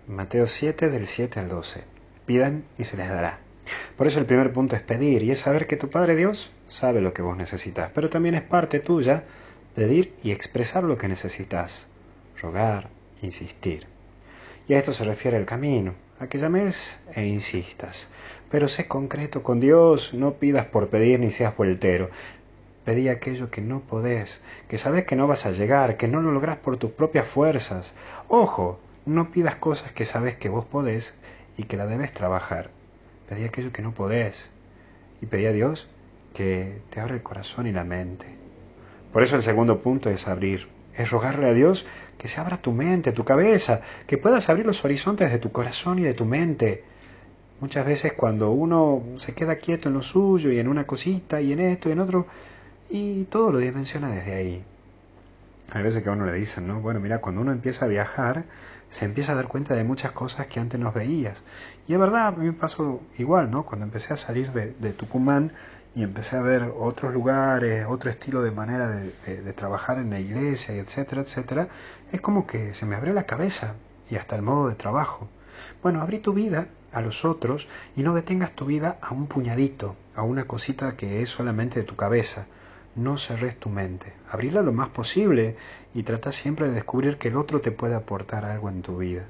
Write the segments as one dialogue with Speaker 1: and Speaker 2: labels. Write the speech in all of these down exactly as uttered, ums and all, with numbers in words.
Speaker 1: Mateo siete, del siete al doce. Pidan y se les dará. Por eso el primer punto es pedir, y es saber que tu Padre Dios sabe lo que vos necesitas, pero también es parte tuya pedir y expresar lo que necesitas, rogar, insistir. Y a esto se refiere el camino, a que llames e insistas. Pero sé concreto con Dios, no pidas por pedir ni seas vueltero. Pedí aquello que no podés, que sabes que no vas a llegar, que no lo lográs por tus propias fuerzas. Ojo, no pidas cosas que sabes que vos podés y que la debes trabajar. Pedí aquello que no podés. Y pedí a Dios que te abra el corazón y la mente. Por eso el segundo punto es abrir. Es rogarle a Dios que se abra tu mente, tu cabeza, que puedas abrir los horizontes de tu corazón y de tu mente. Muchas veces cuando uno se queda quieto en lo suyo y en una cosita y en esto y en otro, y todo lo dimensiona desde ahí. Hay veces que a uno le dicen, ¿no? Bueno, mira, cuando uno empieza a viajar, se empieza a dar cuenta de muchas cosas que antes no veías. Y es verdad, a mí me pasó igual, ¿no? Cuando empecé a salir de, de Tucumán y empecé a ver otros lugares, otro estilo de manera de, de, de trabajar en la iglesia, y etcétera, etcétera, es como que se me abrió la cabeza y hasta el modo de trabajo. Bueno, abrí tu vida a los otros y no detengas tu vida a un puñadito, a una cosita que es solamente de tu cabeza. No cerres tu mente, abrirla lo más posible y trata siempre de descubrir que el otro te puede aportar algo en tu vida.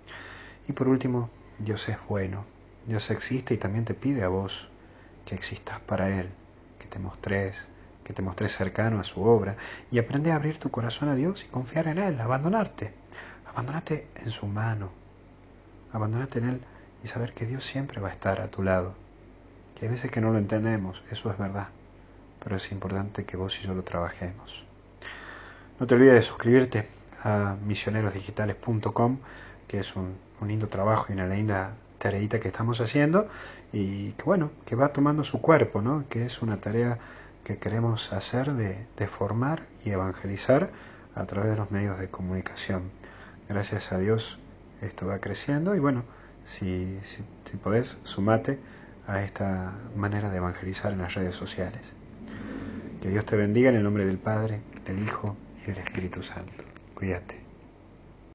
Speaker 1: Y por último, Dios es bueno, Dios existe y también te pide a vos que existas para Él, que te mostres, que te mostres cercano a su obra y aprende a abrir tu corazón a Dios y confiar en Él, abandonarte, abandonate en su mano, abandonate en Él y saber que Dios siempre va a estar a tu lado, que hay veces que no lo entendemos, eso es verdad, pero es importante que vos y yo lo trabajemos. No te olvides de suscribirte a misioneros digitales punto com, que es un, un lindo trabajo y una linda tareita que estamos haciendo y que bueno, que va tomando su cuerpo, ¿no? Que es una tarea que queremos hacer de, de formar y evangelizar a través de los medios de comunicación. Gracias a Dios esto va creciendo y bueno, si, si, si podés, sumate a esta manera de evangelizar en las redes sociales. Que Dios te bendiga en el nombre del Padre, del Hijo y del Espíritu Santo. Cuídate.